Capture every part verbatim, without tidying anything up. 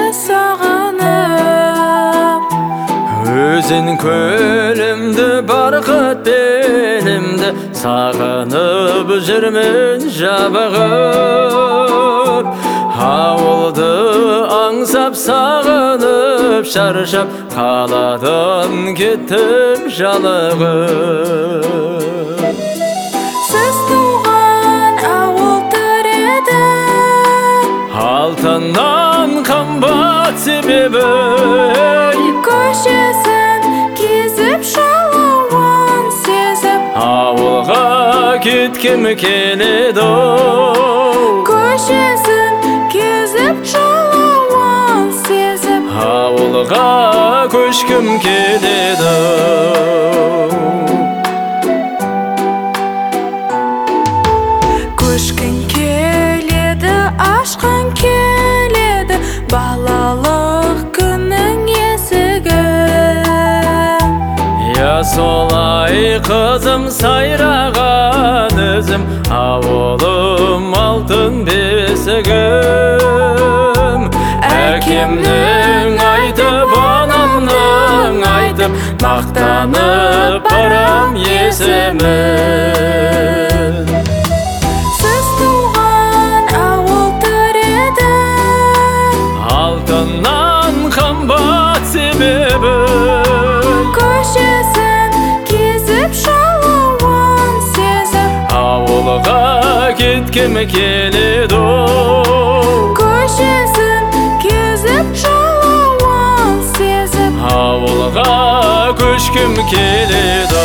sağınıp. Өзің көлімді барқыт белімді, сағынып жүрмін жабығып. Ауылды аңсап сағынып шаршап, қаладан кеттім жалығып. Сіз туған ауыл тіреді, алтыннан қымбат себебі. Көшесін кезіп жалауын сезіп, Ауылға кеткім келеді. Көшесін кезіп жалауын сезіп, Ауылға көшкім келеді. Көшкін келеді, ашқын келеді, балалық күннің есігі. Я солай қызым сайраған ізім, ауылым алтын бесігім. Әкемнің айтып, анамның айтып, мақтанып барам есімін. Сіз туған ауыл тіреді, Алтыннан қымбат себебі. Көшесін кезіп жалауын сезіп, Ауылға кеткім келеді. Көшесін кезіп жалауын сезіп, Ауылға көшкім келеді.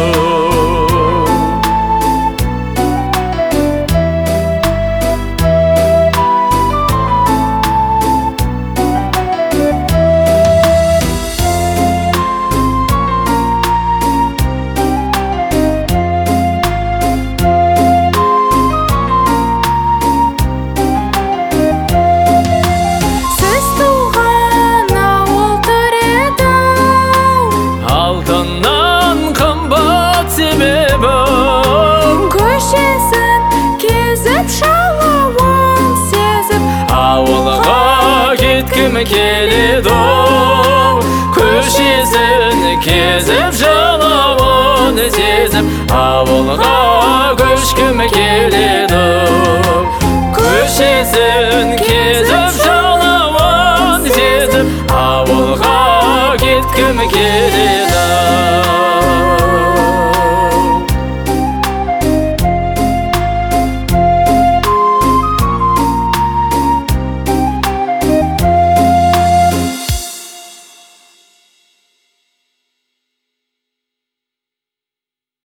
Сіз туған ауыл тіреді, Алтыннан қымбат себебі. Көшесін кезіп жалауын сезіп, Ауылға кеткім келеді. Көшесін кезіп жалауын сезіп, ауылға көшкім келеді. Көшесін кезіп жалауын сезіп, ауылға кеткім келеді.